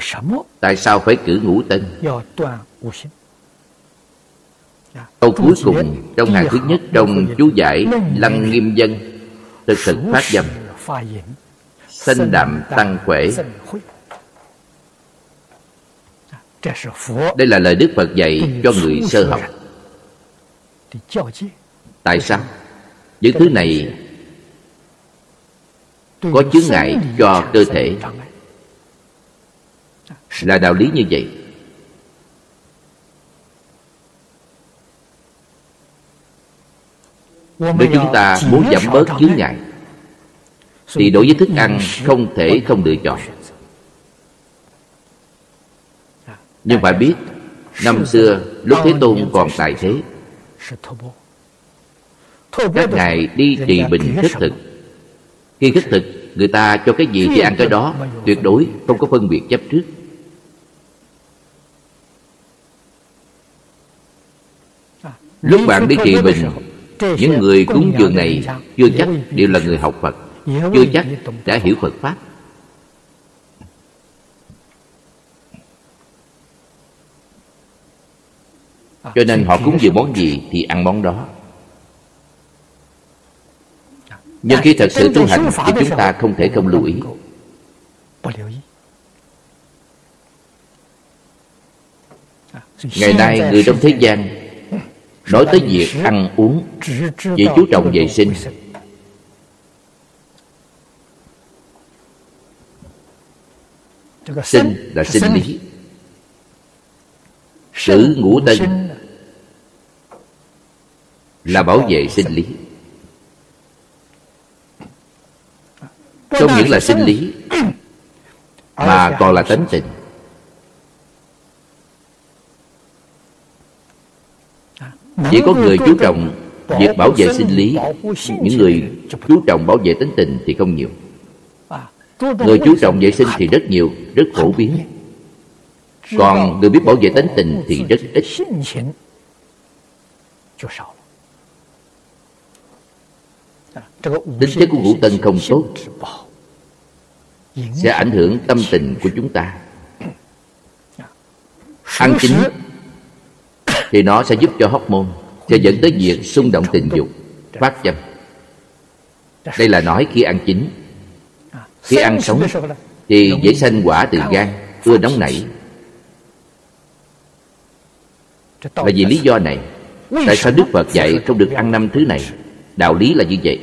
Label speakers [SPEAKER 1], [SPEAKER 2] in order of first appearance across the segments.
[SPEAKER 1] Tại sao phải cử ngũ tân? Câu cuối cùng trong hàng thứ nhất trong chú giải Lăng Nghiêm Dân thực thực phát dâm, sanh đạm tăng khỏe. Đây là lời Đức Phật dạy cho người sơ học. Tại sao? Những thứ này có chướng ngại cho cơ thể, là đạo lý như vậy. Nếu chúng ta muốn giảm bớt chướng ngại thì đối với thức ăn không thể không lựa chọn. Nhưng phải biết, năm xưa lúc Thế Tôn còn tại thế, các ngài đi trì bình khất thực. Khi khất thực, người ta cho cái gì thì ăn cái đó, tuyệt đối không có phân biệt chấp trước. Lúc bạn đi trì bình, những người cúng dường này chưa chắc đều là người học Phật, chưa chắc đã hiểu Phật Pháp. Cho nên họ cúng dường món gì thì ăn món đó. Nhưng khi thật sự tu hành thì chúng ta không thể không lưu ý. Ngày nay người trong thế gian nói tới việc ăn uống chỉ chú trọng vệ sinh. Sinh là sinh lý, cử ngũ tân là bảo vệ sinh lý. Không những là sinh lý mà còn là tánh tình. Chỉ có người chú trọng việc bảo vệ sinh lý, những người chú trọng bảo vệ tánh tình thì không nhiều. Người chú trọng vệ sinh thì rất nhiều, rất phổ biến. Còn người biết bảo vệ tánh tình thì rất ít. Tính chất của ngũ tân không tốt sẽ ảnh hưởng tâm tình của chúng ta. Ăn chín thì nó sẽ giúp cho hormone, sẽ dẫn tới việc xung động tình dục, phát dâm. Đây là nói khi ăn chín. Khi ăn sống thì dễ sanh quả từ gan, ưa nóng nảy. Là vì lý do này, tại sao Đức Phật dạy không được ăn 5 thứ này? Đạo lý là như vậy.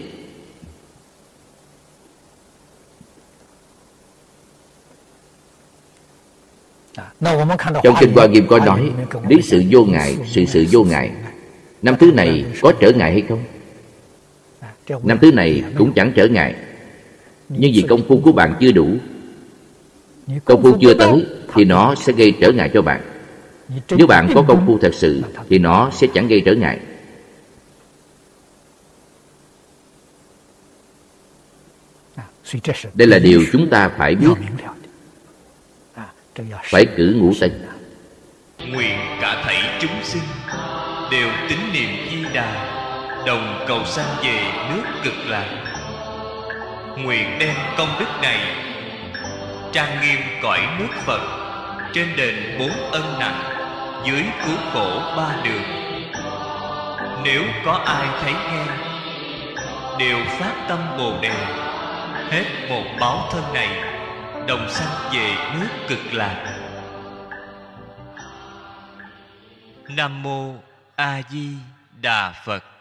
[SPEAKER 1] Trong Kinh Hoa Nghiêm có nói, lý sự vô ngại, sự vô ngại. 5 thứ này có trở ngại hay không? 5 thứ này cũng chẳng trở ngại. Nhưng vì công phu của bạn chưa đủ, công phu chưa tới thì nó sẽ gây trở ngại cho bạn. Nếu bạn có công phu thật sự thì nó sẽ chẳng gây trở ngại. Đây là điều chúng ta phải biết. Phải cử ngũ tân.
[SPEAKER 2] Nguyện cả thảy chúng sinh đều tín niệm Di Đà, đồng cầu sanh về nước Cực Lạc. Nguyện đem công đức này trang nghiêm cõi nước Phật, trên đền 4 ân nặng, dưới cứu khổ 3 đường. Nếu có ai thấy nghe, đều phát tâm Bồ Đề, hết một báo thân này, đồng sanh về nước Cực Lạc. Nam mô A Di Đà Phật.